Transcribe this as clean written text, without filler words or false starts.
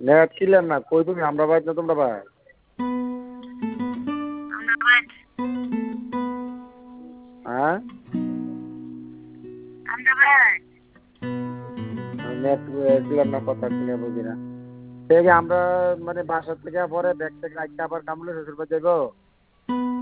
Net clear না, কই তুমি আমরা বাইর না তোমরা বাইর? হ্যাঁ নেট ক্লিয়ার না, কথা ক্লিয়ার বুঝি না। ঠিক আমরা মানে বাসার থেকে পরে ব্যাগ থেকে রাখতে আবার কামলে শ্বশুর বাড়ি যাবো।